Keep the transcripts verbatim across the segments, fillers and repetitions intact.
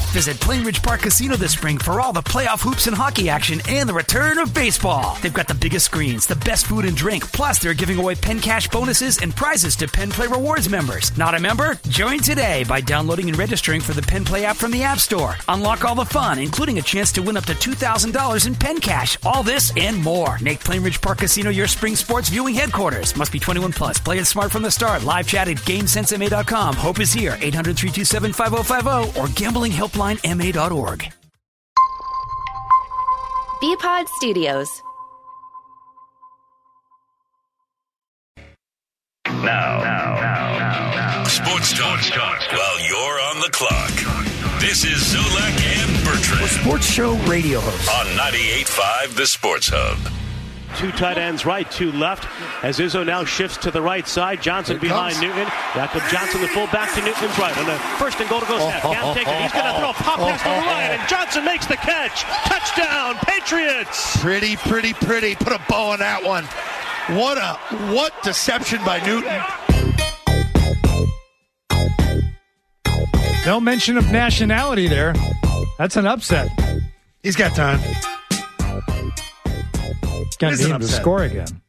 Visit Plainridge Park Casino this spring for all the playoff hoops and hockey action and the return of baseball. They've got the biggest screens, the best food and drink, plus they're giving away Penn Cash bonuses and prizes to Penn Play Rewards members. Not a member? Join today by downloading and registering for the Penn Play app from the App Store. Unlock all the fun, including a chance to win up to two thousand dollars in Penn Cash. All this and more. Make Plainridge Park Casino your spring sports viewing headquarters. Must be twenty-one plus. Play it smart from the start. Live chat at game sense m a dot com. Hope is here. eight hundred, three two seven, five oh five oh or gambling helpline m a dot org. B-Pod Studios. Now, now, now, now, now. Sports talk, talk while you're on the clock. This is Zolak and Bertrand. A sports show radio host On ninety-eight point five, The Sports Hub. Two tight ends right, two left. As Izzo now shifts to the right side. Johnson behind comes. Newton. Jakob Johnson, the fullback to Newton's right. On the first and goal to go snap. Oh, Can't oh, take it. He's oh, going to throw a pop oh, pass to oh, Ryan, oh. and Johnson makes the catch. Touchdown, Patriots! Pretty, pretty, pretty. Put a bow on that one. What a what deception by Newton. No mention of nationality there. That's an upset. He's got time. Going to It is be an able to upset. score again.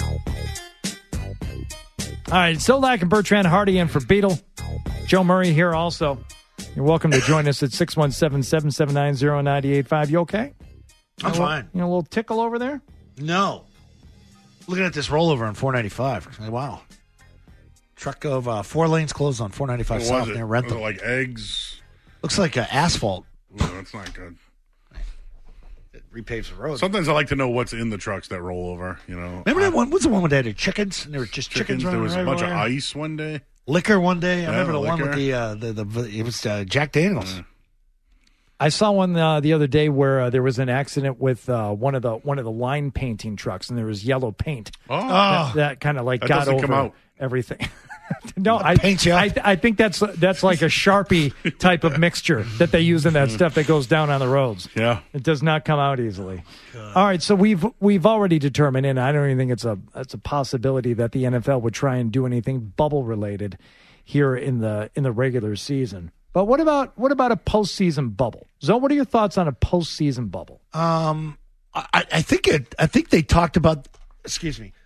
All right, Solak and Bertrand Hardy in for Beetle. Joe Murray here also. You're welcome to join us at six one seven, seven seven nine, zero nine eight five. You okay? I'm You know, fine. You know, a little tickle over there? No. Looking at this rollover on four ninety-five. Wow. Truck of uh, four lanes closed on four ninety-five What south was it? near Was Rentham. it like eggs? Looks like uh, asphalt. Ooh, that's not good. It repaves the road. Sometimes I like to know what's in the trucks that roll over, you know. Remember Uh, that one? What's the one with that? Chickens? And there were just chickens, chickens? running There was a bunch of everywhere? ice one day. Liquor one day. I Yeah, remember the one with liquor. the, uh, the, the, it was uh, Jack Daniels. I saw one uh, the other day where uh, there was an accident with uh, one of the one of the line painting trucks, and there was yellow paint. Oh, That, that kind of like That got doesn't over come out. everything. No, That I, paints you up. I I think that's that's like a Sharpie type of mixture that they use in that stuff that goes down on the roads. yeah. It does not come out easily. All right, so we've we've already determined, and I don't even think it's a it's a possibility that the N F L would try and do anything bubble related here in the in the regular season. But what about what about a postseason bubble? Zoe, what are your thoughts on a postseason bubble? Um, I, I think it. I think they talked about. Excuse me.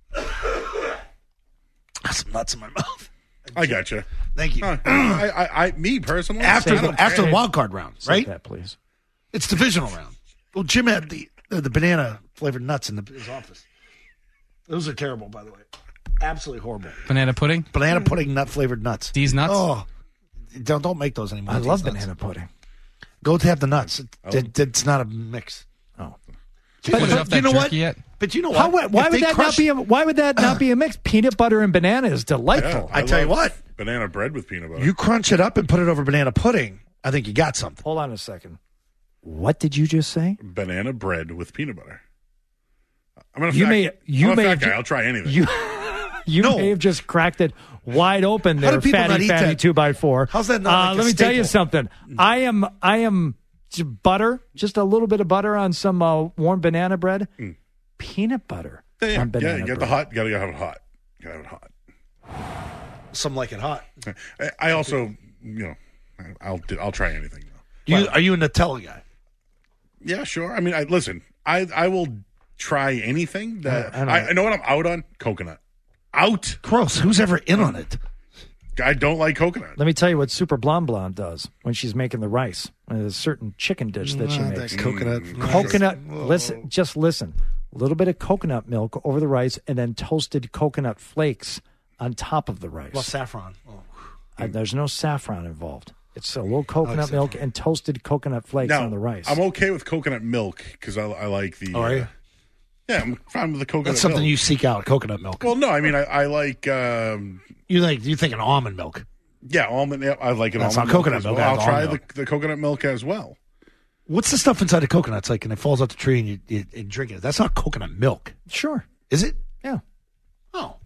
Some nuts in my mouth. I got you. Thank you. I, I, I, me personally, after I don't after the care. wild card round, Say right? that, please. It's divisional round. Well, Jim had the the, the banana flavored nuts in the, his office. Those are terrible, by the way. Absolutely horrible. Banana pudding? Banana pudding nut flavored nuts. These nuts? Oh, don't don't make those anymore. I These love nuts. banana pudding. Go to have the nuts. It, it- it's not a mix. Oh, Did you finish but off that you know what? jerky yet? But you know How, what? why If would they that crush- not be? A, why would that not be a mix? Peanut butter and banana is delightful. Yeah, I tell you love what. banana bread with peanut butter. You crunch it up and put it over banana pudding. I think you got something. Hold on a second. What did you just say? banana bread with peanut butter. I'm gonna. You fact, may- you I'm a may fat have guy. ju- I'll try anything. You you No. may have just cracked it wide open How there, do people fatty not eat fatty that? two by four. How's that not Uh, like a let me tell you staple? something. I am I am j- butter, just a little bit of butter on some uh, warm banana bread. Peanut butter yeah, yeah, on banana yeah, you get bread. the hot. You gotta have it hot. You gotta have it hot. Some like it hot. I, I also, you know, I'll I'll try anything. You, are you a Nutella guy? Yeah, sure. I mean, I listen. I I will try anything that I- I don't I, know. I know what I'm out on. Coconut. Out. Gross. Who's ever in on it? I don't like coconut. Let me tell you what Super Blonde Blonde does when she's making the rice. There's a certain chicken dish that she Ah, makes. that coconut. Coconut, listen, just listen. A little bit of coconut milk over the rice and then toasted coconut flakes on top of the rice. Well, saffron. Oh. Uh, there's no saffron involved. It's a little coconut saffron. milk and toasted coconut flakes Now, on the rice. I'm okay with coconut milk because I, I like the. Oh, are uh, you? Yeah, I'm fine with the coconut. That's something milk. you seek out, coconut milk. Well, no, I mean I, I like. Um, You like you think an almond milk. yeah, almond. Yeah, I like an That's almond not coconut as milk, well. I'll that's try almond the, milk. the coconut milk as well. What's the stuff inside the coconut? It's like, and it falls out the tree and you, you, you drink it. That's not coconut milk, sure. is it? Yeah. Oh,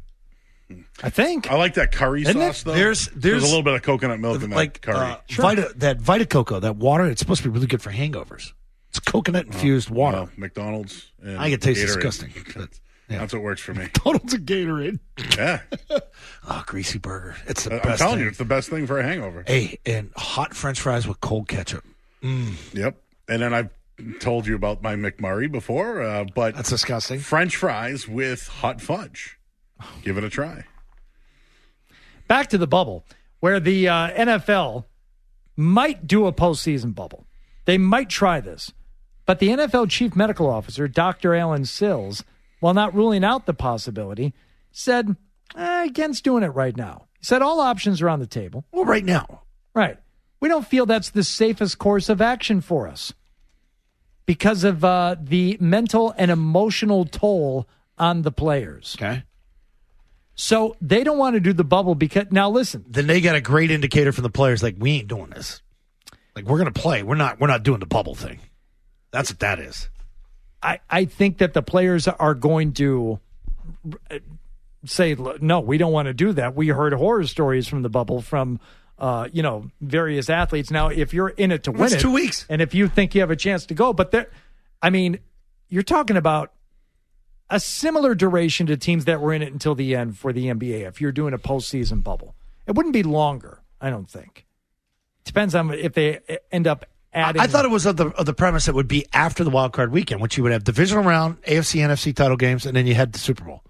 I think. I like that curry Isn't sauce it? though. There's- there's- a little bit of coconut milk in that like curry. uh, Vita, that Vita Coco, that water. It's supposed to be really good for hangovers. It's coconut infused water. Well, McDonald's. And I think it tastes Gatorade. disgusting. But Yeah. That's what works for me. McDonald's and Gatorade. Yeah. Oh, greasy burger. It's the I'm best telling thing. you, it's the best thing for a hangover. Hey, and hot French fries with cold ketchup. Mm. Yep. And then I've told you about my McMurray before, uh, but That's disgusting. French fries with hot fudge. Give it a try. Back to the bubble, where the uh, N F L might do a postseason bubble. They might try this. But the N F L chief medical officer, Doctor Alan Sills, while not ruling out the possibility, said eh, against doing it right now. He said all options are on the table. Well, right now. Right. We don't feel that's the safest course of action for us because of uh, the mental and emotional toll on the players. Okay. So they don't want to do the bubble because, now listen. Then they got a great indicator from the players, like, we ain't doing this. Like, we're going to play. We're not We're not doing the bubble thing. That's what that is. I, I think that the players are going to say, no, we don't want to do that. We heard horror stories from the bubble from, uh, you know, various athletes. Now, if you're in it to win It's it. two weeks. And if you think you have a chance to go, but there, I mean, you're talking about a similar duration to teams that were in it until the end for the N B A if you're doing a postseason bubble. It wouldn't be longer, I don't think. Depends on if they end up adding. I thought it was of the, of the premise that would be after the wild card weekend, which you would have divisional round, A F C, N F C title games, and then you had the Super Bowl.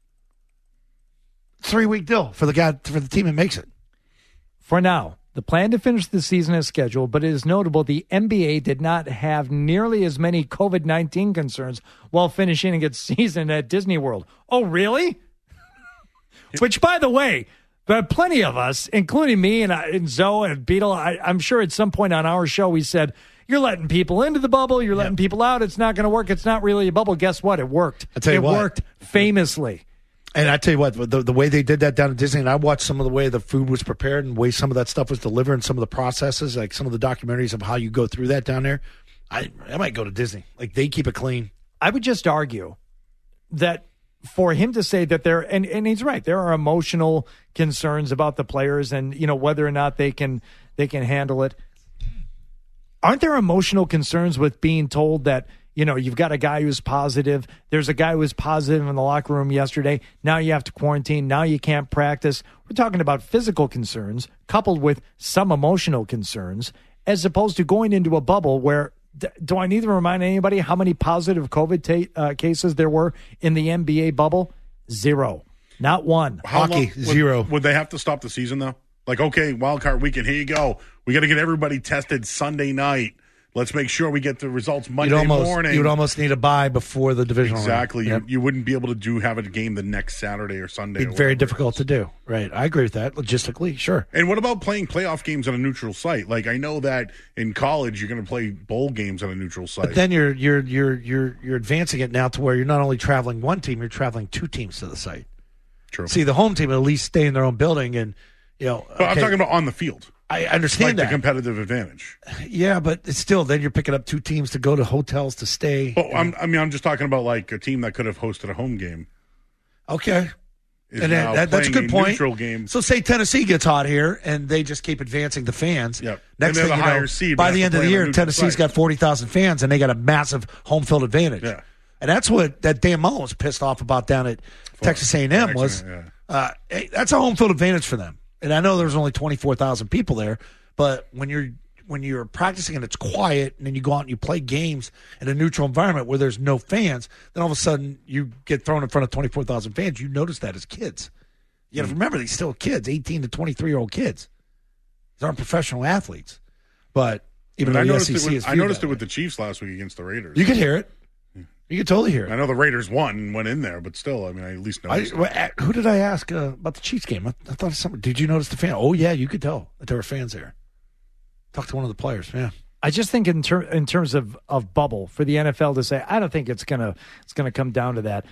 Three week deal for the guy for the team that makes it. For now, the plan to finish the season as scheduled, but it is notable the N B A did not have nearly as many covid nineteen concerns while finishing its season at Disney World. Oh, really? Which, by the way, there are plenty of us, including me and, uh, and Zoe and Beetle. I, I'm sure at some point on our show we said, you're letting people into the bubble, you're letting yep. people out, it's not going to work, it's not really a bubble. Guess what? It worked. I tell you it what. worked famously. And I tell you what, the, the way they did that down at Disney, and I watched some of the way the food was prepared and the way some of that stuff was delivered and some of the processes, like some of the documentaries of how you go through that down there. I, I might go to Disney. Like, they keep it clean. I would just argue that for him to say that there, and, and he's right, there are emotional concerns about the players and, you know, whether or not they can they can handle it. Aren't there emotional concerns with being told that, you know, you've got a guy who's positive. There's a guy who was positive in the locker room yesterday. Now you have to quarantine. Now you can't practice. We're talking about physical concerns coupled with some emotional concerns, as opposed to going into a bubble where, do I need to remind anybody how many positive COVID ta- uh, cases there were in the N B A bubble? Zero. Not one. How Hockey, long, would, zero. Would they have to stop the season, though? Like, okay, wild card weekend, here you go. We got to get everybody tested Sunday night. Let's make sure we get the results Monday you'd almost, morning. You'd almost need a bye before the divisional Exactly. round. You, Yep. you wouldn't be able to do have a game the next Saturday or Sunday. It'd be or very whatever. difficult to do. Right. I agree with that. Logistically, sure. And what about playing playoff games on a neutral site? Like, I know that in college you're going to play bowl games on a neutral site. But then you're you're you're you're you're advancing it now to where you're not only traveling one team, you're traveling two teams to the site. True. See, the home team at least stay in their own building, and you know. But I'm okay, talking about on the field. I understand Like that. the competitive advantage. Yeah, but it's still, then you're picking up two teams to go to hotels to stay. Well, I'm, I mean, I'm just talking about like a team that could have hosted a home game. Okay. Is And now that, that's a playing good point. Neutral game. So say Tennessee gets hot here, and they just keep advancing the fans. Yep. Next And thing they're you the higher know, seed, by but the have end to of the play on a year, neutral Tennessee's site. got forty thousand fans, and they got a massive home field advantage. Yeah. And that's what that Dan Mullen was pissed off about down at Texas A and M was. Yeah. Uh, hey, that's a home field advantage for them. And I know there was only twenty-four thousand people there, but when you're when you're practicing and it's quiet, and then you go out and you play games in a neutral environment where there's no fans, then all of a sudden you get thrown in front of twenty-four thousand fans. You notice that as kids. You got to remember, these still kids, eighteen to twenty-three-year-old kids. These aren't professional athletes. But even But I though the noticed, S E it C with, is I viewed noticed that it with way. the Chiefs last week against the Raiders. You could hear it. You could totally hear it. I know the Raiders won and went in there, but still, I mean, I at least I, noticed. well, uh, who did I ask uh, about the Chiefs game? I, I thought something. Did you notice the fan? Oh yeah, you could tell that there were fans there. Talked to one of the players. Yeah, I just think in, ter- in terms of, of bubble for the N F L to say, I don't think it's gonna it's gonna come down to that.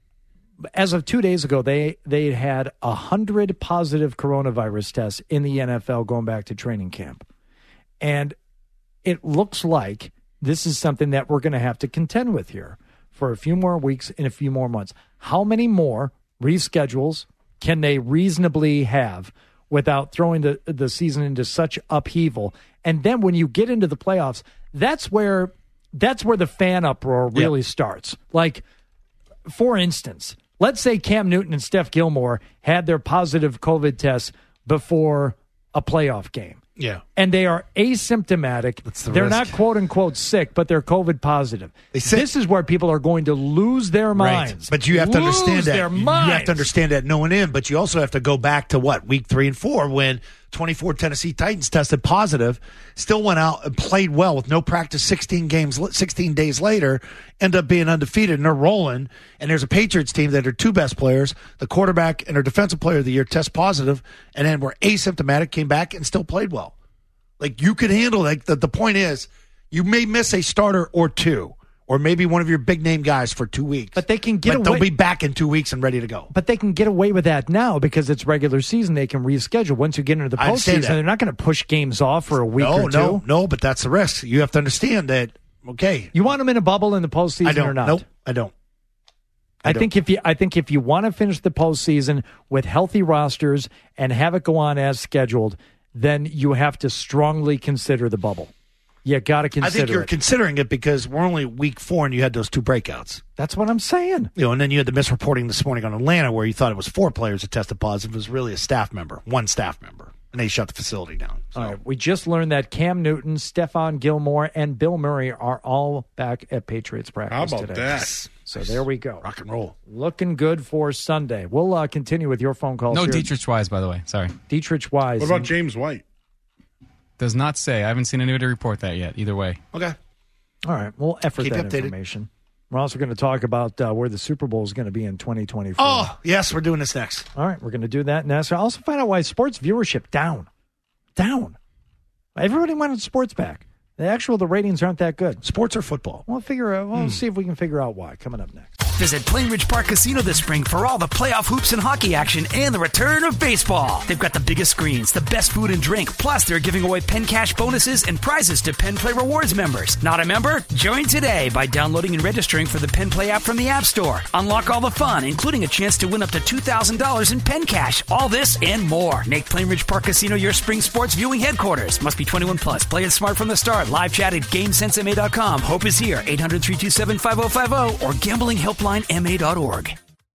As of two days ago, they they had a hundred positive coronavirus tests in the N F L going back to training camp, and it looks like this is something that we're going to have to contend with here for a few more weeks and a few more months. How many more reschedules can they reasonably have without throwing the, the season into such upheaval? And then when you get into the playoffs, that's where that's where the fan uproar really yep. starts. Like, for instance, let's say Cam Newton and Steph Gilmore had their positive COVID tests before a playoff game. Yeah. And they are asymptomatic. That's the they're risk. not quote unquote sick, but they're COVID positive. They say, this is where people are going to lose their minds. Right. But you have to lose understand that. Their You minds. have to understand that no one in, but you also have to go back to what, week three and four, when twenty-four Tennessee Titans tested positive, still went out and played well with no practice sixteen games, sixteen days later, end up being undefeated, and they're rolling. And there's a Patriots team that are two best players, the quarterback and their defensive player of the year test positive, and then were asymptomatic, came back and still played well. Like, you could handle, like, the, the point is, you may miss a starter or two, or maybe one of your big name guys for two weeks. But they can get but away. they'll be back in two weeks and ready to go. But they can get away with that now because it's regular season. They can reschedule. Once you get into the I understand postseason, that. they're not going to push games off for a week no, or two. No, no, but that's the risk. You have to understand that, okay. You want them in a bubble in the postseason I don't, or not? Nope, I don't. I, I don't. think if you I think if you want to finish the postseason with healthy rosters and have it go on as scheduled, then you have to strongly consider the bubble. You got to consider I think you're it. considering it because we're only week four and you had those two breakouts. That's what I'm saying. You know, and then you had the misreporting this morning on Atlanta where you thought it was four players that tested positive. It was really a staff member, one staff member, and they shut the facility down. So. All right, we just learned that Cam Newton, Stephon Gilmore, and Bill Murray are all back at Patriots practice How about today. that? So there we go. Rock and roll. Looking good for Sunday. We'll uh, continue with your phone calls. No here. Dietrich Wise, by the way. Sorry. Dietrich Wise. What about James White? Does not say. I haven't seen anybody report that yet. Either way. Okay. All right, we'll effort Keep that updated. information. We're also going to talk about uh, where the Super Bowl is going to be in twenty twenty-four. Oh, yes, we're doing this next. All right, we're going to do that next. I'll also find out why sports viewership down. Down. Everybody wanted sports back. The actual, the ratings aren't that good. Sports or football? We'll figure out, we'll see if we can figure out why. Coming up next. Visit Plainridge Park Casino this spring for all the playoff hoops and hockey action and the return of baseball. They've got the biggest screens, the best food and drink, plus they're giving away Penn Cash bonuses and prizes to Penn Play Rewards members. Not a member? Join today by downloading and registering for the Penn Play app from the App Store. Unlock all the fun, including a chance to win up to two thousand dollars in Penn Cash. All this and more. Make Plainridge Park Casino your spring sports viewing headquarters. Must be twenty-one plus. Play it smart from the start. Live chat at game sense m a dot com. Hope is here. eight hundred, three two seven, five oh five oh or gambling helpline m a dot org.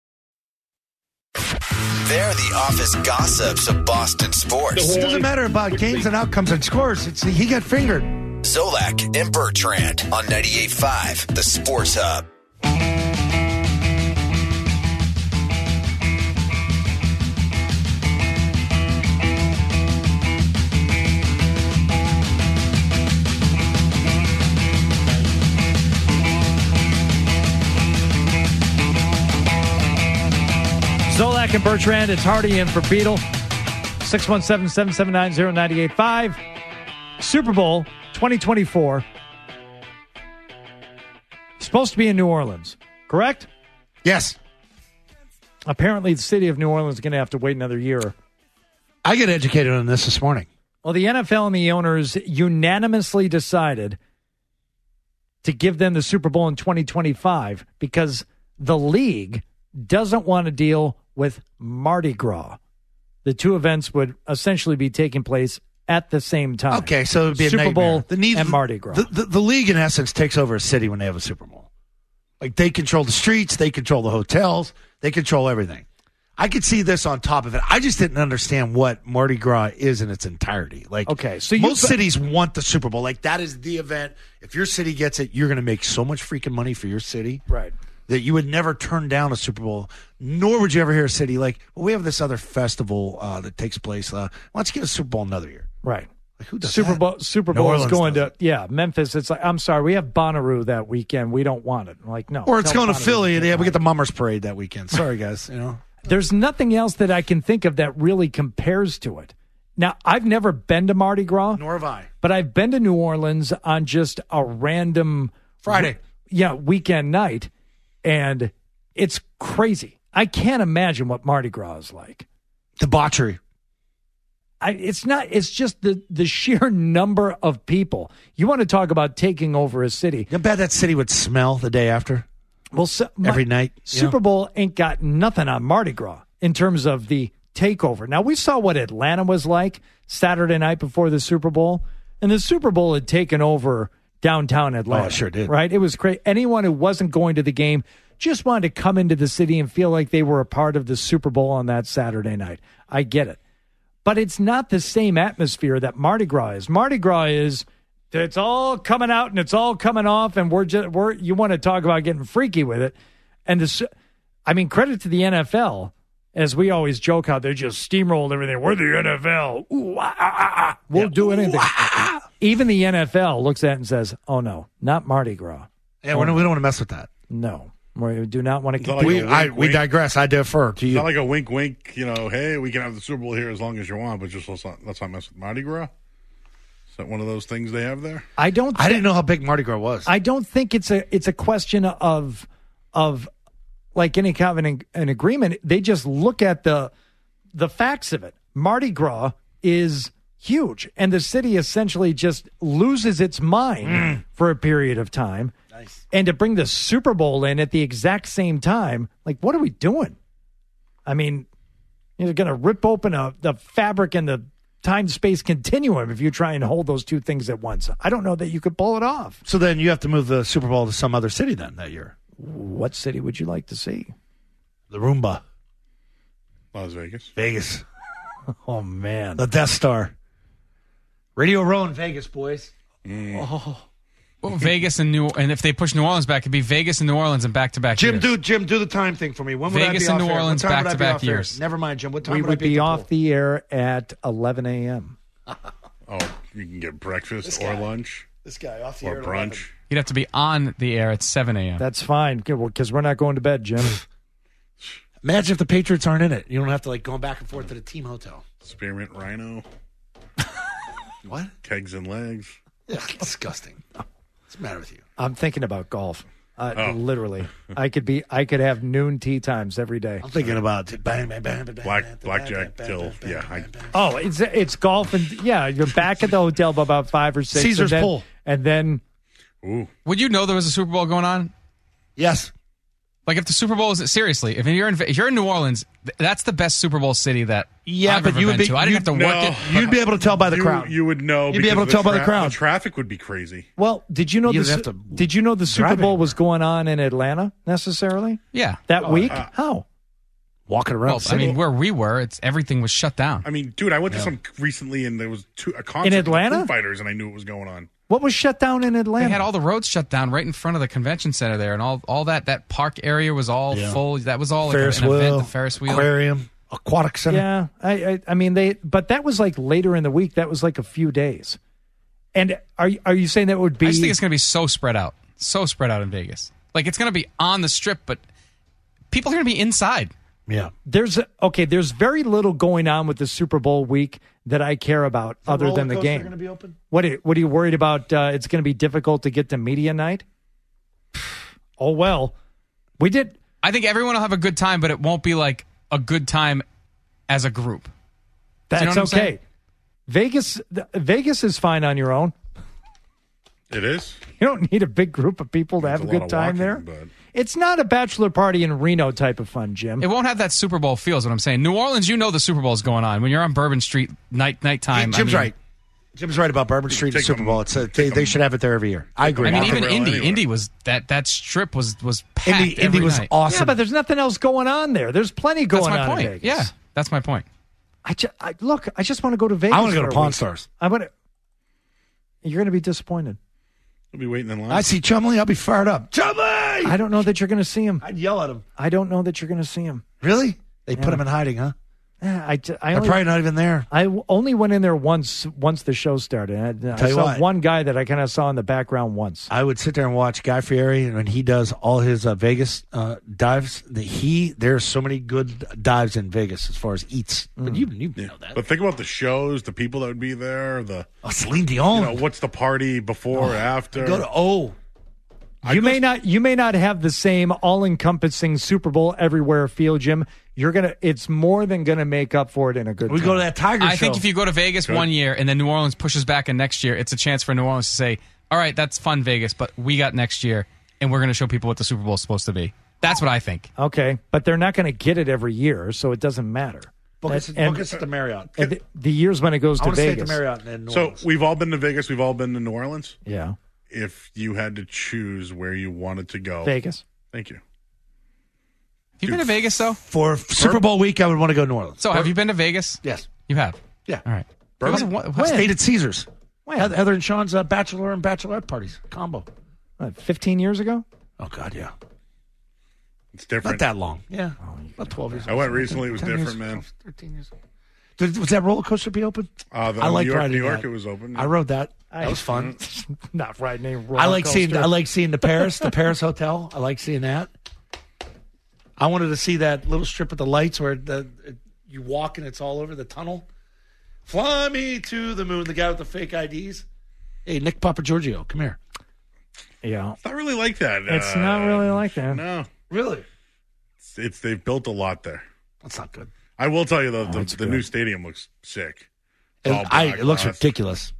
They're the office gossips of Boston sports. It doesn't matter about games and outcomes and scores. It's he got fingered. Zolak and Bertrand on ninety-eight point five, the Sports Hub. Zolak and Bertrand, it's Hardy in for Beetle. six one seven, seven seven nine, zero nine eight five. Super Bowl twenty twenty-four. Supposed to be in New Orleans, correct? Yes. Apparently, the city of New Orleans is going to have to wait another year. I get educated on this this morning. Well, the N F L and the owners unanimously decided to give them the Super Bowl in twenty twenty-five because the league doesn't want to deal with Mardi Gras. The two events would essentially be taking place at the same time. Okay, so it would be a Super nightmare. Bowl the need, and Mardi Gras. The, the, the league, in essence, takes over a city when they have a Super Bowl. Like, they control the streets, they control the hotels, they control everything. I could see this on top of it. I just didn't understand what Mardi Gras is in its entirety. Like, okay, so most you, cities want the Super Bowl. Like, that is the event. If your city gets it, you're going to make so much freaking money for your city. Right. That you would never turn down a Super Bowl, nor would you ever hear a city like, well, we have this other festival uh, that takes place. Uh, why don't you get a Super Bowl another year? Right. Like, who does Super that? Bowl Super New Bowl is Orleans going does to, yeah, Memphis. It's like, I'm sorry, we have Bonnaroo that weekend. We don't want it. I'm like, no. Or it's tell going to Bonnaroo Philly, we and can't yeah, we have get the it. Mummers Parade that weekend. Sorry, guys. You know, There's nothing else that I can think of that really compares to it. Now, I've never been to Mardi Gras. nor have I. But I've been to New Orleans on just a random Friday. Yeah, weekend night, and it's crazy. I can't imagine what Mardi Gras is like. Debauchery. I, it's not. It's just the the sheer number of people. You want to talk about taking over a city? You bet that city would smell the day after. Well, so, my, Every night. you Super know? Bowl ain't got nothing on Mardi Gras in terms of the takeover. Now, we saw what Atlanta was like Saturday night before the Super Bowl, and the Super Bowl had taken over downtown Atlanta. Oh, it sure did. Right? It was crazy. Anyone who wasn't going to the game just wanted to come into the city and feel like they were a part of the Super Bowl on that Saturday night. I get it. But it's not the same atmosphere that Mardi Gras is. Mardi Gras is, it's all coming out and it's all coming off, and we're just, we're, you want to talk about getting freaky with it. And this, I mean, credit to the N F L, as we always joke how they just steamrolled everything. We're the N F L. Ooh, ah, ah, ah. We'll yeah. do anything. Ooh, ah, ah. Even the N F L looks at it and says, oh, no, not Mardi Gras. Yeah, oh, we don't want to mess with that. No. We do not want to. Like we, wink, I, we wink. digress. I defer to you. It's not like a wink, wink. You know, hey, we can have the Super Bowl here as long as you want, but just let's not, let's not mess with Mardi Gras. Is that one of those things they have there? I don't. Th- I didn't know how big Mardi Gras was. I don't think it's a it's a question of of like any kind of an, an agreement. They just look at the the facts of it. Mardi Gras is huge, and the city essentially just loses its mind mm. for a period of time. Nice. And to bring the Super Bowl in at the exact same time, like, what are we doing? I mean, you're going to rip open a, the fabric and the time-space continuum if you try and hold those two things at once. I don't know that you could pull it off. So then you have to move the Super Bowl to some other city then that year. What city would you like to see? The Roomba. Las Vegas. Vegas. Oh, man. The Death Star. Radio Row in Vegas, boys. Mm. Oh. Well, Vegas and New and if they push New Orleans back, it'd be Vegas and New Orleans and back to back. Jim, years. do Jim, do the time thing for me. When would Vegas I be and off New air? Orleans back to back air? years. Never mind, Jim. What time we would, would I be, be at off the, the air at eleven a.m. Oh, you can get breakfast or lunch. This guy off the or air brunch. eleven. You'd have to be on the air at seven a.m. That's fine because we're not going to bed, Jim. Imagine if the Patriots aren't in it. You don't have to like going back and forth to the team hotel. Spearmint Rhino. What? Kegs and legs. Yeah, disgusting. What's the matter with you? I'm thinking about golf. Uh, oh. Literally, I could be. I could have noon tea times every day. I'm thinking about bang, bang, bang, bang, black blackjack till yeah. I, oh, it's it's golf and yeah. You're back at the hotel by about five or six. Caesar's and then, Pool, and then. Ooh. Would you know there was a Super Bowl going on? Yes. Like if the Super Bowl is seriously, if you're in if you're in New Orleans, that's the best Super Bowl city that yeah, I've but ever you been would be, to. I didn't have to no, work it. You'd be able to tell by the you, crowd. You would know. You'd be able to tell tra- by the crowd. The traffic would be crazy. Well, did you know You'd the have to Did you know the Super Bowl anywhere. was going on in Atlanta necessarily? Yeah, that oh, week. Uh, How? Walking around. Well, I mean, where we were, it's everything was shut down. I mean, dude, I went yeah. to some recently, and there was two, a concert in Atlanta. Foo Fighters, and I knew what was going on. What was shut down in Atlanta? They had all the roads shut down right in front of the convention center there, and all all that that park area was all yeah. full. That was all Ferris like an wheel, event. The Ferris wheel, aquarium, aquatic center. Yeah, I, I I mean they, but that was like later in the week. That was like a few days. And are are you saying that would be? I just think it's going to be so spread out, so spread out in Vegas. Like it's going to be on the strip, but people are going to be inside. Yeah, there's okay. There's very little going on with the Super Bowl week that I care about, the other than the game. Going to be open? What are, what are you worried about? Uh, it's going to be difficult to get to media night. Oh well, we did. I think everyone will have a good time, but it won't be like a good time as a group. That's you know okay. Vegas, Vegas is fine on your own. It is. You don't need a big group of people to There's have a, a lot good of time walking, there. but- It's not a bachelor party in Reno type of fun, Jim. It won't have that Super Bowl feel, is what I'm saying. New Orleans, you know the Super Bowl is going on. When you're on Bourbon Street night nighttime. Hey, Jim's I mean, right. Jim's right about Bourbon Street and Super them, Bowl. It's a, they, they should have it there every year. I agree. I mean, even Rail Indy, anywhere. Indy was that that strip was was packed. Indy, Indy every was night. awesome. Yeah, but there's nothing else going on there. There's plenty going That's my on point. in Vegas. Yeah, that's my point. I, ju- I look. I just want to go to Vegas. I want to go for to a Pawn week. Stars. I want to. You're going to be disappointed. We'll be waiting in line. I see Chumley. I'll be fired up. Chumley! I don't know that you're going to see him. I'd yell at him. I don't know that you're going to see him. Really? They Yeah. put him in hiding, huh? Yeah, I, ju- I They're only, probably not even there. I w- only went in there once. Once the show started, I, I Tell you saw what. one guy that I kind of saw in the background once. I would sit there and watch Guy Fieri, and when he does all his uh, Vegas uh, dives, the, he there's so many good dives in Vegas as far as eats. But you, you know that. But think about the shows, the people that would be there, the Oh, Celine Dion. you know, what's the party before or after? Go to oh. You may not. You may not have the same all-encompassing Super Bowl everywhere feel, Jim. You're gonna. It's more than gonna make up for it in a good. We time. go to that Tiger I show. think if you go to Vegas Good. one year and then New Orleans pushes back and next year, it's a chance for New Orleans to say, all right, that's fun, Vegas, but we got next year, and we're going to show people what the Super Bowl is supposed to be. That's what I think. Okay, but they're not going to get it every year, so it doesn't matter. book us, and- book us at the Marriott. And the, the years when it goes I to want to stay at Vegas. the Marriott in New So Orleans. we've all been to Vegas. We've all been to New Orleans. Yeah, If you had to choose where you wanted to go, Vegas. Thank you. you been to Vegas, though? For Super Bowl week, I would want to go to New Orleans. So, have you been to Vegas? Yes. You have? Yeah. All right. Bourbon? It was a- When? Stayed at Caesars. Heather, Heather and Sean's uh, bachelor and bachelorette parties combo. What, fifteen years ago? Oh, God, yeah. It's different. Not that long. Yeah. About twelve years I went recently. It was ten different, years, man. twelve, thirteen years. Did, was that roller coaster be open? Uh, the I like New York, riding New York that. it was open. I rode that. That was fun. Not riding a roller I like coaster. seeing. I like seeing the Paris, the Paris Hotel. I like seeing that. I wanted to see that little strip of the lights where the it, you walk and it's all over the tunnel. Fly me to the moon. The guy with the fake I Ds. Hey, Nick Papagiorgio, come here. Yeah, It's not really like that. it's uh, not really like that. No, Really? it's, it's they've built a lot there. That's not good. I will tell you though, the, it's the good. new stadium looks sick. It, All I, black it looks glass. ridiculous.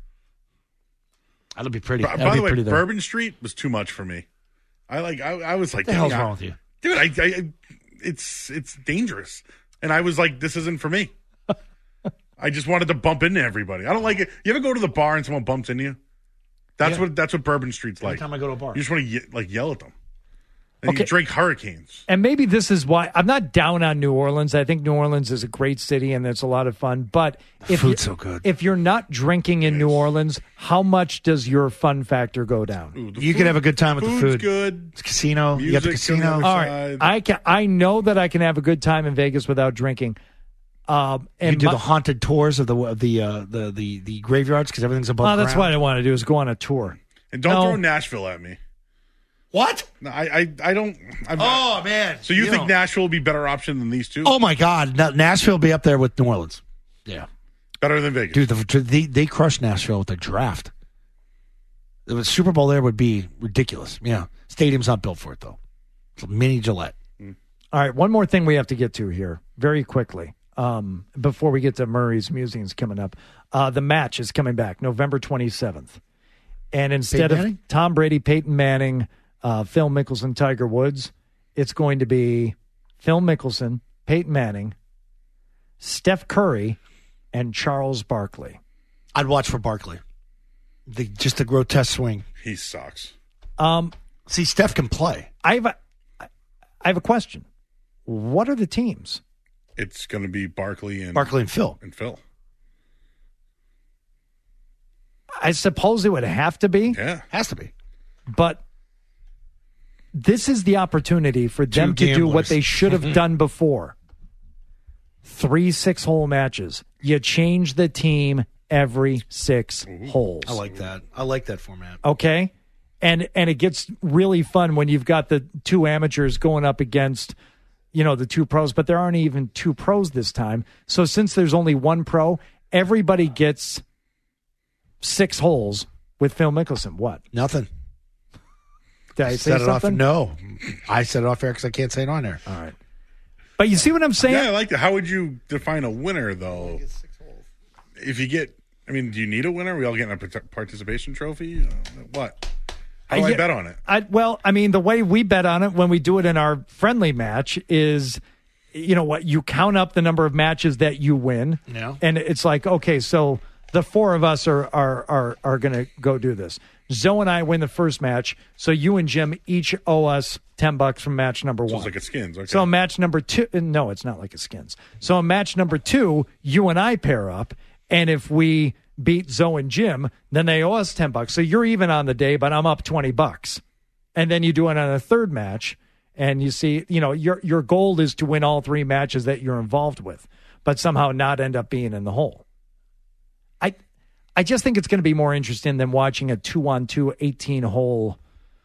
That'll be pretty. By, That'll by be the way, pretty there. Bourbon Street was too much for me. I like. I, I was like, What the hell's "Dang, I- wrong with you? dude? I, I, it's it's dangerous, and I was like, this isn't for me. I just wanted to bump into everybody. I don't like it. You ever go to the bar and someone bumps into you? That's Yeah. what that's what Bourbon Street's Every like. time I go to a bar. You just want to ye- like yell at them, and Okay. you drink Hurricanes. And maybe this is why I'm not down on New Orleans. I think New Orleans is a great city and it's a lot of fun. But if food's you, so good. if you're not drinking in New Orleans, how much does your fun factor go down? Ooh, the You food- can have a good time with the food's food. good. It's a casino. you got the Music's on the casino. other All side. right, I can. I know that I can have a good time in Vegas without drinking. Um, You and do my- the haunted tours of the of the uh, the, the the graveyards because everything's above oh, that's ground. what I want to do is go on a tour. And don't No. throw Nashville at me. What? No, I I, I don't. I'm Oh man! So you, think know. Nashville will be better option than these two? Oh my God! Now, Nashville will be up there with New Orleans. Yeah, Better than Vegas. dude, the, they they crushed Nashville with the draft. The Super Bowl there would be ridiculous. Yeah, stadium's not built for it though. It's a mini Gillette. All right, one more thing we have to get to here very quickly um, before we get to Murray's Musings coming up. Uh, the match is coming back November twenty-seventh. And instead of Manning? Tom Brady, Peyton Manning, uh, Phil Mickelson, Tiger Woods, it's going to be Phil Mickelson, Peyton Manning, Steph Curry, and Charles Barkley. I'd watch for Barkley. The, just a grotesque swing. He sucks. Um, See, Steph can play. I have a, I have a question. What are the teams? It's going to be Barkley and Barkley and Phil. and Phil. I suppose it would have to be, Yeah. Has to be. but this is the opportunity for them Two to do what gamblers. they should have done before. Three six-hole matches. You change the team every six holes. I like that. I like that format. Okay? And and it gets really fun when you've got the two amateurs going up against, you know, the two pros, but there aren't even two pros this time. So since there's only one pro, everybody gets six holes with Phil Mickelson. What? Nothing. Did I say Set it off. something? No, I set it off air because I can't say it on there. All right. But you see what I'm saying? Yeah, I like that. How would you define a winner, though? If you get, I mean, do you need a winner? Are we all getting a part- participation trophy? Uh, What? How do I, yeah, bet on it? I, well, I mean, the way we bet on it when we do it in our friendly match is, you know what, you count up the number of matches that you win. Yeah. And it's like, okay, so the four of us are are are, are going to go do this. Zoe and I win the first match, so you and Jim each owe us ten bucks from match number So one. it's like a skins. Okay. So match number two, no, it's not like a skins. So in match number two, you and I pair up, and if we beat Zoe and Jim, then they owe us ten bucks. So you're even on the day, but I'm up twenty bucks. And then you do it on a third match, and you see, you know, your your goal is to win all three matches that you're involved with, but somehow not end up being in the hole. I I just think it's going to be more interesting than watching a two-on-two eighteen-hole.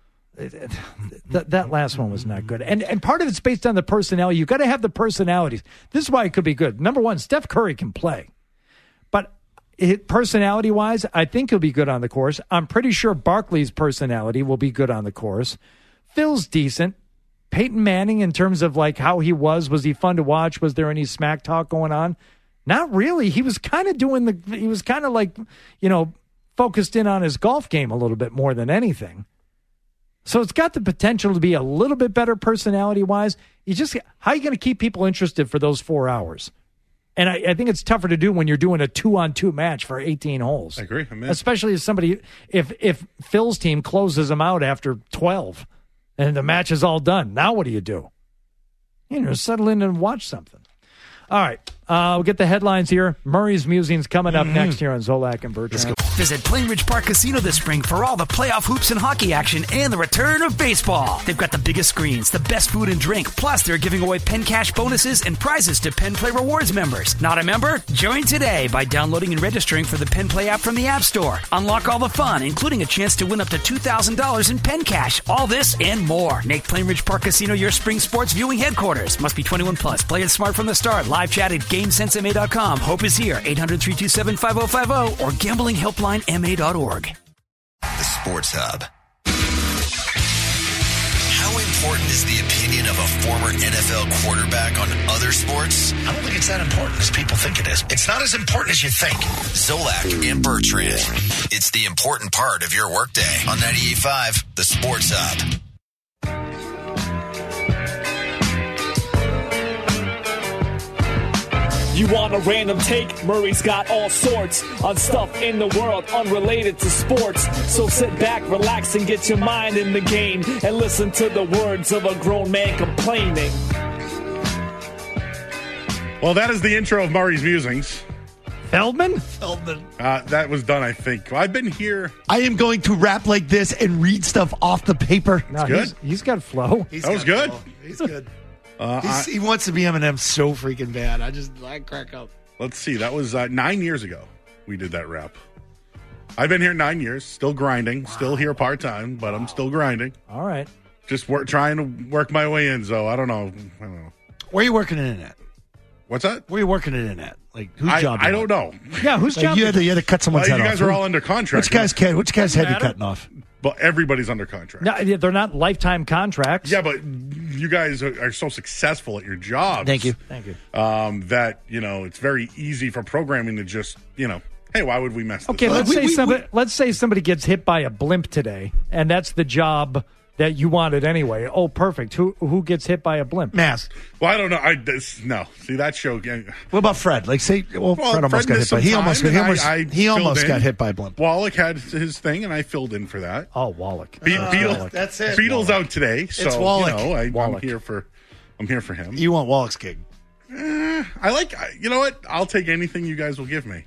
That, that last one was not good. And and part of it's based on the personality. You've got to have the personalities. This is why it could be good. Number one, Steph Curry can play. But it, personality-wise, I think he'll be good on the course. I'm pretty sure Barkley's personality will be good on the course. Phil's decent. Peyton Manning, in terms of like how he was, was he fun to watch? Was there any smack talk going on? Not really. He was kind of doing the, he was kind of like, you know, focused in on his golf game a little bit more than anything. So it's got the potential to be a little bit better personality-wise. You just, how are you going to keep people interested for those four hours? And I, I think it's tougher to do when you're doing a two-on-two match for eighteen holes. I agree. I'm in. Especially as somebody, if if Phil's team closes them out after twelve and the match is all done, now what do you do? You know, settle in and watch something. All right. Uh, we'll get the headlines here. Murray's Musings coming up mm-hmm. next here on Zolak and Bertrand. Visit Plainridge Park Casino this spring for all the playoff hoops and hockey action and the return of baseball. They've got the biggest screens, the best food and drink, plus they're giving away Penn Cash bonuses and prizes to Penn Play Rewards members. Not a member? Join today by downloading and registering for the Penn Play app from the App Store. Unlock all the fun, including a chance to win up to two thousand dollars in Penn Cash. All this and more. Make Plainridge Park Casino your spring sports viewing headquarters. Must be twenty-one plus. Play it smart from the start. Live chat at game sense m a dot com. Hope is here. eight hundred, three two seven, five oh five oh or gambling helpline m a dot org. The Sports Hub. How important is the opinion of a former N F L quarterback on other sports? I don't think it's that important as people think it is. It's not as important as you think. Zolak and Bertrand. It's the important part of your workday on ninety-eight point five, The Sports Hub. You want a random take? Murray's got all sorts on stuff in the world unrelated to sports. So sit back, relax, and get your mind in the game and listen to the words of a grown man complaining. Well, that is the intro of Murray's Musings. Feldman? Feldman. Uh, that was done, I think. I've been here. I am going to rap like this and read stuff off the paper. No, good. He's, he's got flow. He's that was good. Flow. He's good. Uh, I, he wants to be Eminem so freaking bad. I just I crack up. Let's see. That was uh, nine years ago we did that rap. I've been here nine years, still grinding, wow. Still here part time, but wow. I'm still grinding. All right. Just work, trying to work my way in. So I don't know. I don't know. Where are you working it in at? What's that? Where are you working it in at? Like whose I, job? I don't know. Yeah, whose like, job? You had, to, you had to cut someone's well, head you guys off. are all under contract. Which guy's head? Which guy's head you cutting off? But everybody's under contract. No, they're not lifetime contracts. Yeah, but you guys are, are so successful at your jobs. Thank you. Thank you. Um, that, you know, it's very easy for programming to just, you know, hey, why would we mess this okay, up? let's we, say we, somebody we, let's say somebody gets hit by a blimp today, and that's the job that you wanted anyway. Oh, perfect. Who who gets hit by a blimp? Mass. Well, I don't know. I this, no. See that show again. What about Fred? Like, say, well, well Fred almost Fred got hit by. He almost, he almost, I, I he almost got in. hit by a blimp. Wallach had his thing, and I filled in for that. Oh, Wallach. Be- uh, Beatles, that's it. Beatles Wallach. out today, so it's Wallach. you know I, Wallach. I'm here for. I'm here for him. You want Wallach's gig? Eh, I like. You know what? I'll take anything you guys will give me.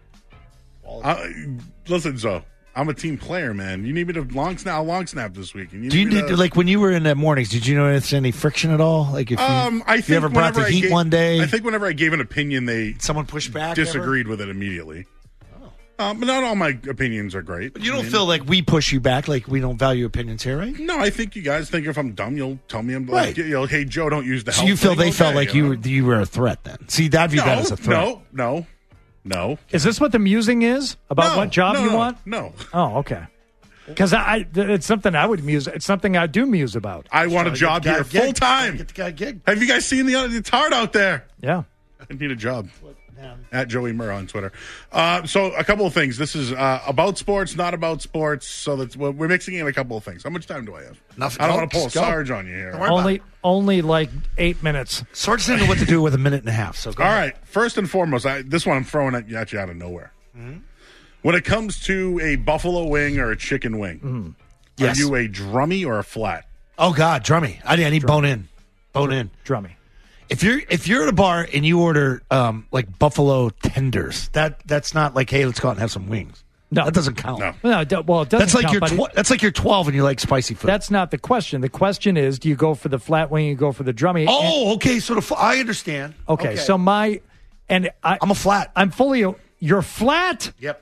Uh, listen, Zoe. I'm a team player, man. You need me to long snap, I'll long snap this week. And you Do you need need to, like when you were in the mornings? Did you notice any friction at all? Like if you, um, I if think you ever brought the I heat gave, one day, I think whenever I gave an opinion, they someone pushed back, disagreed ever? with it immediately. Oh. Um, but not all my opinions are great. But you don't I mean, feel like we push you back, like we don't value opinions here, right? No, I think you guys think if I'm dumb, you'll tell me I'm Right. like, you know, hey Joe, don't use the. So help you feel thing. they okay, felt like you know? were you were a threat then? See, I view no, that as a threat. No, no, no. Is this what the musing is about? No, what job no, you no, want? No. Oh, okay. Because I, I, it's something I would muse. It's something I do muse about. I want a job here full time. Get the guy a gig. Have you guys seen the? It's hard out there. Yeah. I need a job. At Joey Murr on Twitter. Uh, so a couple of things. This is uh, about sports, not about sports. So that's well, we're mixing in a couple of things. How much time do I have? Nothing. I don't Go. want to pull a Just go. Sarge on you here. Only, only like eight minutes. Sarge doesn't know what to do with a minute and a half. So go all ahead. right. First and foremost, I, this one I'm throwing at you, at you out of nowhere. Mm-hmm. When it comes to a buffalo wing or a chicken wing, Mm-hmm. Yes. are you a drummy or a flat? Oh God, drummy. I need, I need bone in, bone in. Drummy. If you're if you're at a bar and you order um, like buffalo tenders, that that's not like, hey, let's go out and have some wings. No, that doesn't count. No. No, it do- well, it doesn't That's like count, you're but it- tw- that's like you're twelve and you like spicy food. That's not the question. The question is, do you go for the flat wing? You go for the drummy? oh, okay. So the f- I understand. And- okay, So my and I, I'm a flat. I'm fully. You're flat. Yep.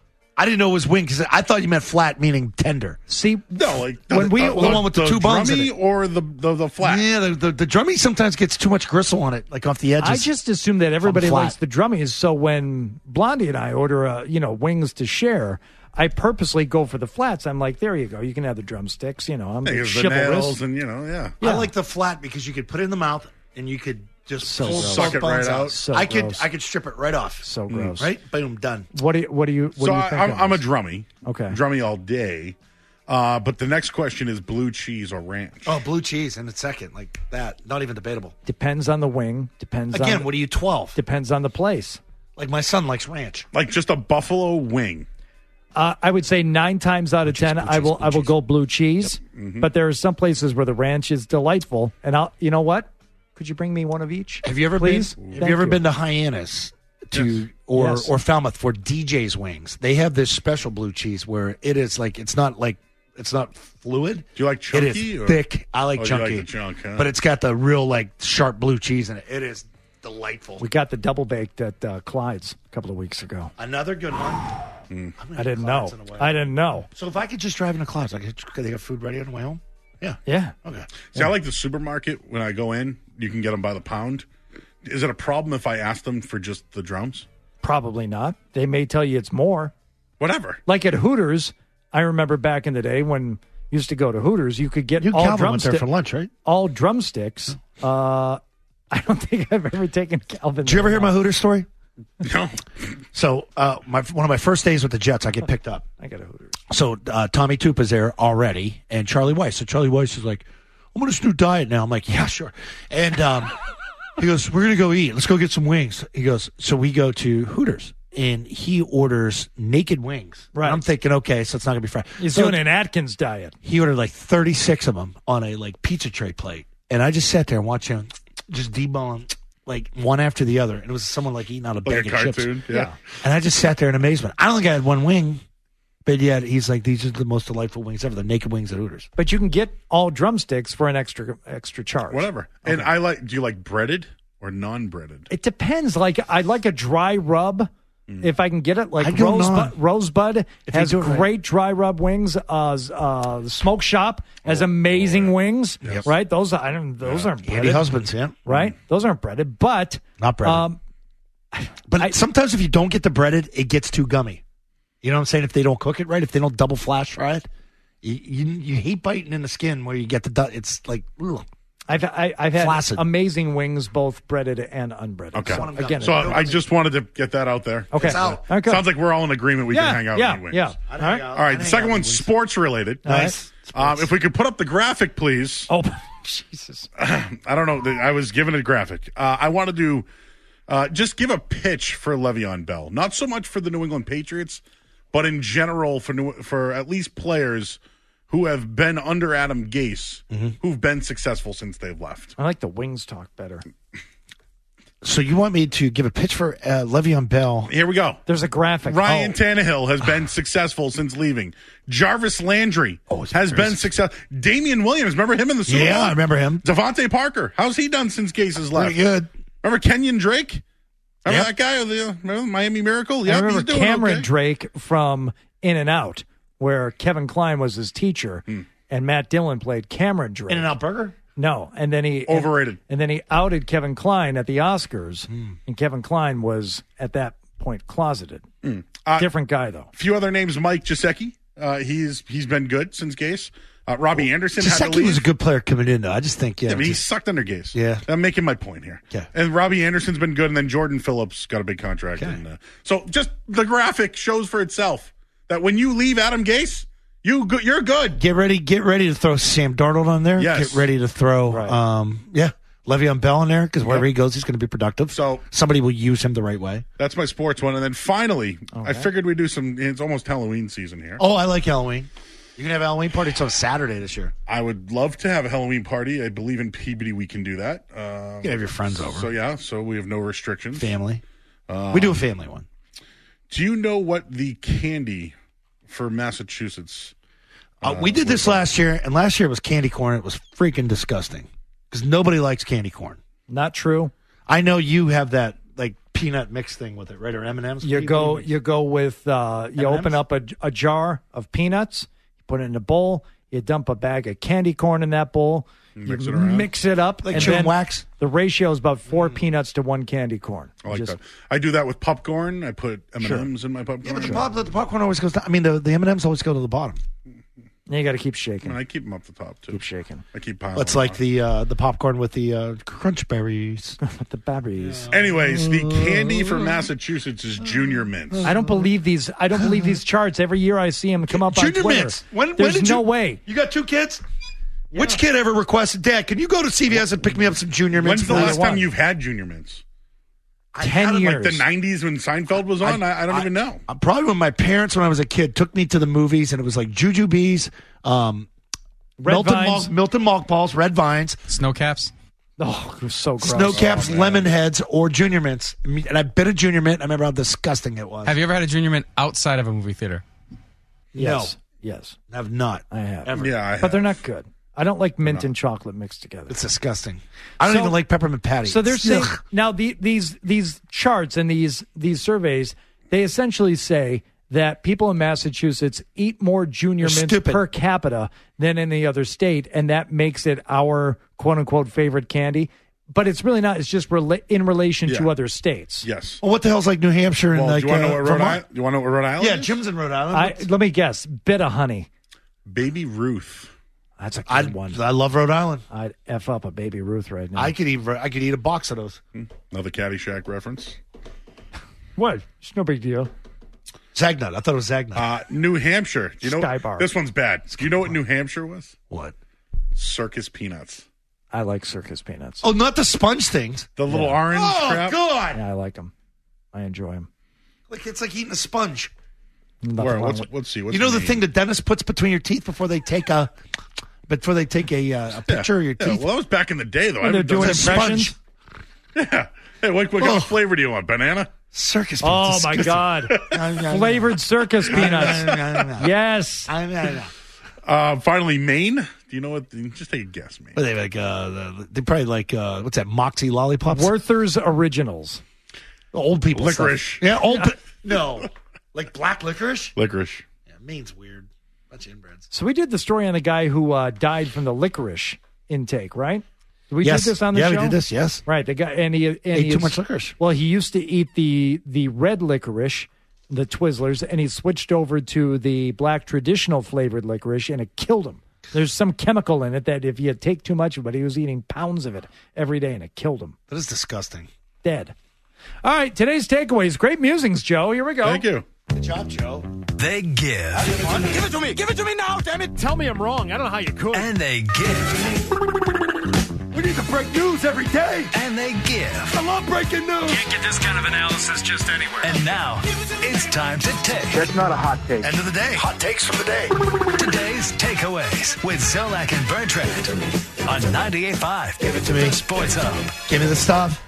I didn't know it was wing because I thought you meant flat, meaning tender. See, No, like when we the one with the two bones in drummy it. or the the, the flat. Yeah, the, the the drummy sometimes gets too much gristle on it, like off the edges. I just assume that everybody flat. likes the drummies. So when Blondie and I order, uh, you know, wings to share, I purposely go for the flats. I'm like, there you go. You can have the drumsticks. You know, I'm There's the chivalrous. nails and you know, yeah. I like the flat because you could put it in the mouth and you could just So pull gross. both Suck it bones right out. So I could gross. I could strip it right off. So gross. Right? Boom, done. What do you? What do you? What So do you I, think? I'm, of I'm a this? drummy. Okay. Drummy all day. Uh, but the next question is blue cheese or ranch. Oh, blue cheese in a second, like that. Not even debatable. Depends on the wing. Depends Again, on what are you, twelve? depends on the place. Like my son likes ranch. Like just a buffalo wing. Uh, I would say nine times out of ten, blue I cheese, will blue I will cheese. go blue cheese. Mm-hmm. But there are some places where the ranch is delightful, and I'll you know what? Could you bring me one of each? Have you ever please? been? Thank Have you ever you. been to Hyannis to Yes. or Yes. or Falmouth for D J's wings? They have this special blue cheese where it is like it's not like it's not fluid. Do you like chunky? It is or? thick. I like Oh, you chunky, like the chunk, huh? but it's got the real like sharp blue cheese in it. It is delightful. We got the double baked at uh, Clyde's a couple of weeks ago. Another good one. Mm. I'm gonna I didn't Clyde's know. in a way. I didn't know. So if I could just drive into Clyde's, I could, could they got food ready on the way home? Yeah. Yeah. Okay. See, I like the supermarket. When I go in, you can get them by the pound. Is it a problem if I ask them for just the drums? Probably not. They may tell you it's more. Whatever. Like at Hooters, I remember back in the day when you used to go to Hooters, you could get You and all Calvin went there drumsticks for lunch, right? all drumsticks. Uh, I don't think I've ever taken Calvin. Did you ever there. hear my Hooters story? No. So uh, my one of my first days with the Jets, I get picked up. I got a Hooters. So uh, Tommy Tupa's there already, and Charlie Weiss. So Charlie Weiss is like, "I'm on this new diet now." I'm like, "Yeah, sure." And um, he goes, "We're gonna go eat. Let's go get some wings." He goes, so we go to Hooters, and he orders naked wings. Right. And I'm thinking, okay, so it's not gonna be fried. He's so doing an Atkins diet. He ordered like thirty-six of them on a like pizza tray plate, and I just sat there and watched him just debone like one after the other, and it was someone like eating out a Like bag a of chips. cartoon. Yeah. And I just sat there in amazement. I don't think I had one wing, but yet he's like, these are the most delightful wings ever. The naked wings at Hooters. But you can get all drumsticks for an extra extra charge. Whatever. And I like. Do you like breaded or non-breaded? It depends. Like I like a dry rub. If I can get it, like I'd go Rosebud, non. Rosebud If you has do it great right. dry rub wings. Uh, s- uh, the Smoke Shop has amazing wings. Yes. Right? Those I don't. Those aren't Andy breaded. Husbands, yeah. Right? Those aren't breaded, but Not breaded. Um, But I- sometimes if you don't get the breaded, it gets too gummy. You know what I'm saying? If they don't cook it right, if they don't double flash fry it, you, you, you hate biting in the skin where you get the, du- it's like, ugh. I've I, I've had Flaccid. amazing wings, both breaded and unbreaded. Okay. So, again, So I just wanted to get that out there. okay. It's out. Okay. Sounds like we're all in agreement. We yeah, can hang out yeah, and eat wings. yeah. All right. All right. The second one's sports related. Nice. Um, if we could put up the graphic, please. Oh, Jesus. I don't know. I was given a graphic. Uh, I want to do uh, just give a pitch for Le'Veon Bell. Not so much for the New England Patriots, but in general for New, for at least players who have been under Adam Gase, Mm-hmm. who've been successful since they've left. I like the wings talk better. So you want me to give a pitch for uh, Le'Veon Bell? Here we go. There's a graphic. Ryan Oh. Tannehill has been successful since leaving. Jarvis Landry Oh, it's has very been successful. Damian Williams, remember him in the Super Bowl? Yeah, I remember him. Devontae Parker, how's he done since Gase has left? Pretty good. Remember Kenyon Drake? Remember Yep. that guy? The remember Miami Miracle? I Yeah, remember he's doing Cameron okay. Drake from In and Out, where Kevin Kline was his teacher, Hmm. and Matt Dillon played Cameron Drake. In and Out Burger? No, and then he Overrated. And, and then he outed Kevin Kline at the Oscars, Hmm. and Kevin Kline was at that point closeted. Uh, Different guy though. A few other names: Mike Gesicki. Uh, he's he's been good since Gase. Uh, Robbie Anderson had to Gesicki leave. was a good player coming in, though. I just think, yeah. Yeah, but he just- sucked under Gase. Yeah. I'm making my point here. Yeah. And Robbie Anderson's been good, and then Jordan Phillips got a big contract. Okay. And, uh, so just the graphic shows for itself that when you leave Adam Gase, you go, you're good. Get ready, get ready to throw Sam Darnold on there. Yes. Get ready to throw, Right. um, yeah, Le'Veon Bell in there because wherever Yeah. he goes, he's going to be productive. So- somebody will use him the right way. That's my sports one. And then finally, I figured we'd do some. It's almost Halloween season here. Oh, I like Halloween. You can have a Halloween party. It's on Saturday this year. I would love to have a Halloween party. I believe in Peabody we can do that. Uh, You can have your friends over. So yeah, so we have no restrictions. Family. we do a family one. Do you know what the candy for Massachusetts? Uh, we did this last year, and last year was candy corn. It was freaking disgusting because nobody likes candy corn. Not true. I know you have that like peanut mix thing with it, right? Or M and M's. You go you go with uh, you M and M's? open up a, a jar of peanuts, you put it in a bowl, you dump a bag of candy corn in that bowl, Mix you it around. mix it up, Like and chewing then wax? the ratio is about four peanuts to one candy corn. I like Just- that. I do that with popcorn. I put M and M's Sure. in my popcorn. Yeah, but the, pop, the popcorn always goes down. I mean, the, the M and M's always go to the bottom. Now you got to keep shaking. I keep them up the top too. Keep shaking. I keep piling. It's them like on. the uh, the popcorn with the uh, crunch berries. With the berries. Anyways, the candy for Massachusetts is Junior Mints. I don't believe these. I don't believe these charts. Every year I see them come up on Junior Twitter. Mints. When, There's when did no you, way. You got two kids? Which kid ever requested, Dad, can you go to C V S and pick me up some Junior Mints? When's the please?" last one. time you've had Junior Mints? I Ten had it years. Like the nineties when Seinfeld was on? I, I don't even know. Uh, probably when my parents, when I was a kid, took me to the movies, and it was like Jujubes, um, Red Milton, Vines. Malk, Milton Malk Balls, Red Vines. Snow caps. Oh, it was so gross. Snow caps, Oh, man. lemon heads, or junior mints. And I bit a junior mint. I remember how disgusting it was. Have you ever had a junior mint outside of a movie theater? Yes. Yes. I have not. I have. Ever. Yeah, I But have. they're not good. I don't like mint and chocolate mixed together. It's disgusting. I don't So- even like peppermint patty. So they're saying Ugh. now the, these these charts and these these surveys, they essentially say that people in Massachusetts eat more junior They're mints stupid. per capita than any other state, and that makes it our quote unquote favorite candy. But it's really not. It's just rela- in relation to Yeah. other states. Yes. Well, what the hell's like New Hampshire and Well, like do you want to uh, know what Rhode Vermont? Island? Do you want to know what Rhode Island? Yeah, is? Jim's in Rhode Island. I, let me guess. Bit of honey. Baby Ruth. That's a good I'd, one. I love Rhode Island. I'd f up a baby Ruth right now. I could eat. I could eat a box of those. Another Caddyshack reference. What? It's no big deal. Zagnut. I thought it was Zagnut. Uh, New Hampshire. Do you know Sky Bar. this one's bad? Do you know what New Hampshire was? what? Circus peanuts. I like circus peanuts. Oh, not the sponge things. The little orange Oh crap. God! Yeah, I like them. I enjoy them. Like it's like eating a sponge. Where, what's, let's see. What's You know the name? thing the dentist puts between your teeth before they take a, before they take a, uh, a picture of your Yeah, teeth. well, that was back in the day, though. I When they're haven't done doing It's a that. impressions? sponge. Yeah. Hey, what, what kind Oh. of flavor do you want? Banana? Circus. Oh peanuts. my Disgusting. God! Flavored circus peanuts. Yes. I know. Uh, finally, Maine. Do you know what? Just take a guess, Maine. But they like uh, the- they probably like uh, what's that? Moxie lollipops. Werther's Originals. Old people Licorice. stuff. Yeah, old. pe- no, like black licorice. Licorice. Yeah, Maine's weird. Bunch of inbreds. So we did the story on the guy who uh, died from the licorice intake, right? Did we Yes. did this on the Yeah, we show? did this, yes. Right. The guy and he and Ate he too is- much licorice. Well, he used to eat the the red licorice, the Twizzlers, and he switched over to the black traditional flavored licorice, and it killed him. There's some chemical in it that if you take too much of it, he was eating pounds of it every day, and it killed him. That is disgusting. Dead. All right, today's takeaways. Great musings, Joe. Here we go. Thank you. Good job, Joe. They give. Give it to me. Give it to me now, damn it. Tell me I'm wrong. I don't know how you could. And they give. We need to break news every day. And they give. I love breaking news. Can't get this kind of analysis just anywhere. And now it's time to take. That's not a hot take. End of the day. Hot takes from the day. Today's takeaways with Zolak and Bertrand on ninety-eight point five. Give it to me. Sports Hub. Give me the stuff.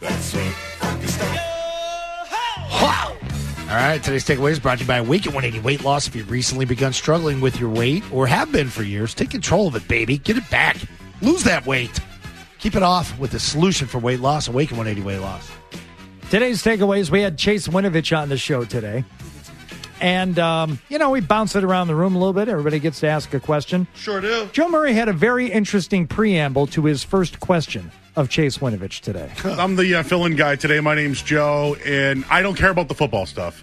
Wow. All right, today's takeaway is brought to you by Awake at one eighty Weight Loss. If you've recently begun struggling with your weight or have been for years, take control of it, baby. Get it back. Lose that weight. Keep it off with a solution for weight loss. Awake at one eighty Weight Loss. Today's takeaways, we had Chase Winovich on the show today. And, um, you know, we bounce it around the room a little bit. Everybody gets to ask a question. Sure do. Joe Murray had a very interesting preamble to his first question of Chase Winovich today. I'm the uh, fill-in guy today. My name's Joe, and I don't care about the football stuff.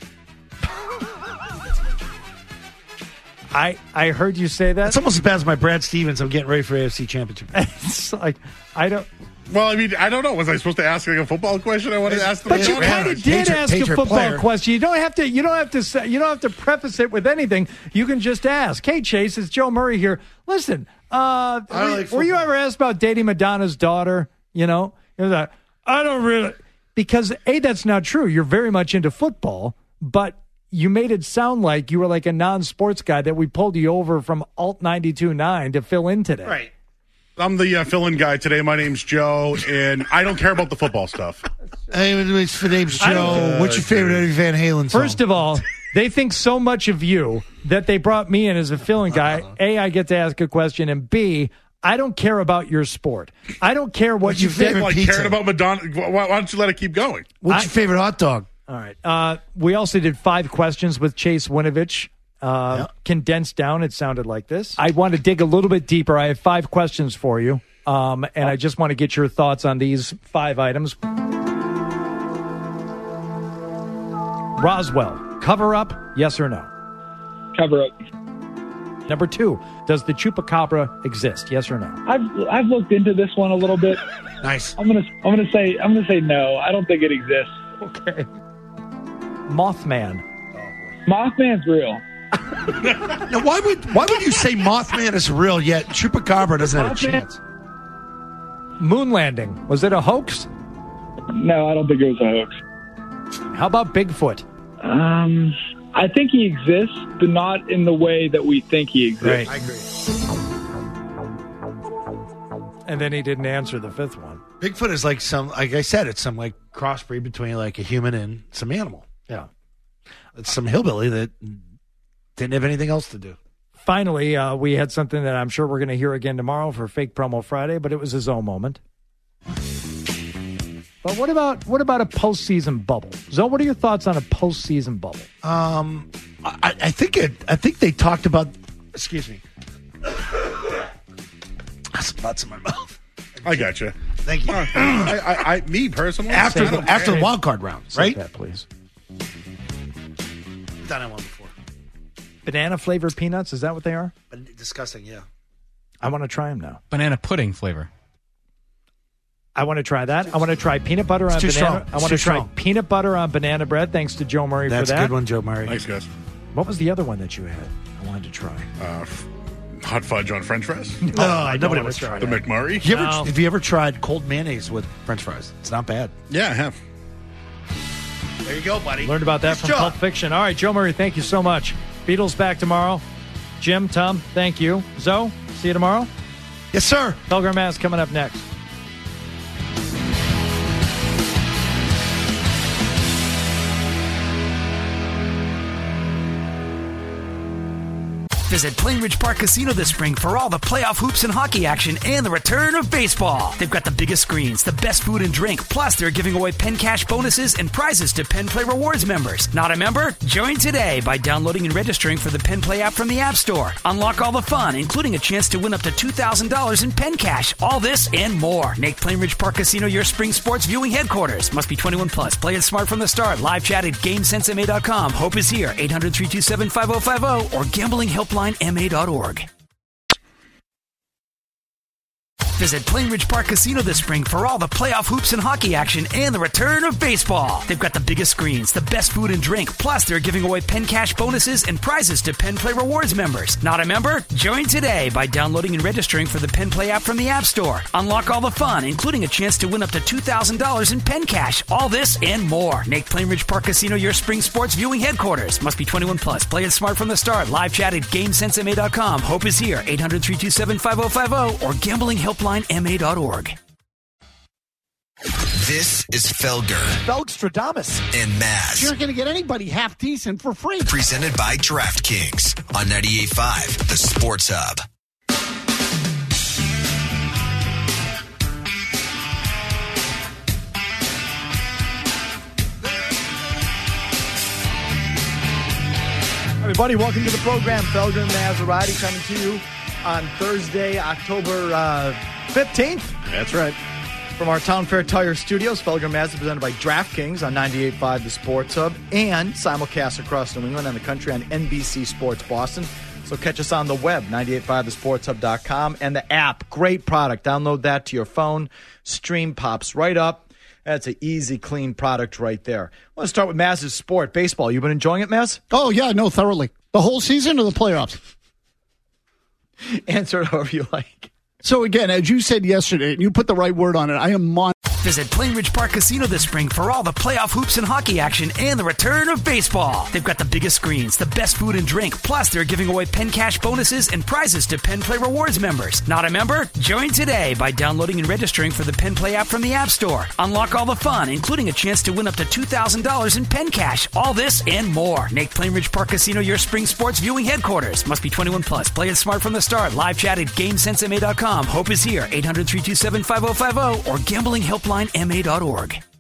I, I heard you say that. It's almost as bad as my Brad Stevens. I'm getting ready for A F C Championship. It's like, I don't. Well, I mean, I don't know. Was I supposed to ask like a football question? I wanted to ask the But you Yeah, kind yeah. of did Patriot- ask a Patriot football player. question. You don't have to. You don't have to. Say, you don't have to preface it with anything. You can just ask. Hey, Chase, it's Joe Murray here. Listen, uh, I were, like were you football. ever asked about dating Madonna's daughter? You know, it was like, I don't really, because a that's not true. You're very much into football, but you made it sound like you were like a non-sports guy that we pulled you over from Alt ninety-two point nine to fill in today. Right. I'm the uh, fill-in guy today. My name's Joe, and I don't care about the football stuff. Hey, my name's I Joe. don't- What's your favorite Eddie Van Halen song? First of all, they think so much of you that they brought me in as a fill-in guy. Uh-huh. A, I get to ask a question, and B, I don't care about your sport. I don't care what What's you your think. favorite Well, I pizza? cared about Madonna. Why, why don't you let it keep going? What's I- your favorite hot dog? All right. Uh, we also did five questions with Chase Winovich. Uh, Yeah. Condensed down, it sounded like this. I want to dig a little bit deeper. I have five questions for you, um, and I just want to get your thoughts on these five items. Roswell, cover up, yes or no? Cover up. Number two, does the chupacabra exist? Yes or no? I've I've looked into this one a little bit. Nice. I'm gonna I'm gonna say I'm gonna say no. I don't think it exists. Okay. Mothman. Mothman's real. Now, why would why would you say Mothman is real yet Chupacabra doesn't have a Mothman- chance? Moon landing. Was it a hoax? No, I don't think it was a hoax. How about Bigfoot? Um, I think he exists, but not in the way that we think he exists. I agree. And then he didn't answer the fifth one. Bigfoot is like some, like I said, it's some like crossbreed between like a human and some animal. Yeah. It's some hillbilly that didn't have anything else to do. Finally, uh, we had something that I'm sure we're going to hear again tomorrow for Fake Promo Friday, but it was his own moment. But what about what about a postseason bubble? Zoe, what are your thoughts on a postseason bubble? Um, I, I think it. I think they talked about. Excuse me. That's nuts in my mouth. I got you. Thank you. Uh, I, I, I, me personally, after I don't after care. the wild card round, Say right? that, please. Done that one before. Banana flavored peanuts, is that what they are? Disgusting, yeah. I want to try them now. Banana pudding flavor. I want to try that. I want to try peanut butter on too banana. strong. I want Too to try strong. peanut butter on banana bread. Thanks to Joe Murray That's for a that. good one, Joe Murray. Thanks, guys. What was the other one that you had? I wanted to try. Uh, f- hot fudge on French fries. No, I don't nobody wanna wants to try try The that. McMurray. You ever, No. Have you ever tried cold mayonnaise with French fries? It's not bad. Yeah, I have. There you go, buddy. Learned about that Nice from job. Pulp Fiction. All right, Joe Murray, thank you so much. Beatles back tomorrow. Jim, Tom, thank you. Zoe, see you tomorrow. Yes, sir. Felger Mass coming up next. Visit Plainridge Park Casino this spring for all the playoff hoops and hockey action and the return of baseball. They've got the biggest screens, the best food and drink, plus they're giving away Penn Cash bonuses and prizes to Penn Play Rewards members. Not a member? Join today by downloading and registering for the Penn Play app from the App Store. Unlock all the fun, including a chance to win up to two thousand dollars in Penn Cash. All this and more. Make Plainridge Park Casino your spring sports viewing headquarters. Must be twenty-one plus. Play it smart from the start. Live chat at game sense m a dot com. Hope is here. eight hundred, three two seven, five oh five oh or gambling helpline m a dot org. Visit Plainridge Park Casino this spring for all the playoff hoops and hockey action and the return of baseball. They've got the biggest screens, the best food and drink, plus they're giving away Penn Cash bonuses and prizes to Penn Play Rewards members. Not a member? Join today by downloading and registering for the Penn Play app from the App Store. Unlock all the fun, including a chance to win up to two thousand dollars in Penn Cash. All this and more. Make Plainridge Park Casino your spring sports viewing headquarters. Must be twenty-one plus. Play it smart from the start. Live chat at game sense m a dot com. Hope is here. eight hundred, three two seven, five oh five oh or gambling helpline m a dot org. This is Felger Felgstradamus. and Maz. You're not going to get anybody half decent for free. Presented by DraftKings on ninety-eight point five, The Sports Hub. Everybody, welcome to the program. Felger and Maserati coming to you on Thursday, October uh, fifteenth. That's right. From our Town Fair Tire Studios, Felger and Maz is presented by DraftKings on ninety-eight point five The Sports Hub and simulcast across New England and the country on N B C Sports Boston. So catch us on the web, ninety-eight point five the sports hub dot com, and the app. Great product. Download that to your phone. Stream pops right up. That's an easy, clean product right there. I want to start with Maz's sport, baseball. You been enjoying it, Maz? Oh, yeah, no, thoroughly. The whole season or the playoffs? Answer it however you like. So, again, as you said yesterday, and you put the right word on it, I am mon- Visit Plainridge Park Casino this spring for all the playoff hoops and hockey action and the return of baseball. They've got the biggest screens, the best food and drink, plus they're giving away Penn Cash bonuses and prizes to Penn Play Rewards members. Not a member? Join today by downloading and registering for the Penn Play app from the App Store. Unlock all the fun, including a chance to win up to two thousand dollars in Penn Cash. All this and more. Make Plainridge Park Casino your spring sports viewing headquarters. Must be twenty-one plus. Play it smart from the start. Live chat at game sense m a dot com. Hope is here. eight hundred, three two seven, five oh five oh or gambling helpline m a dot org.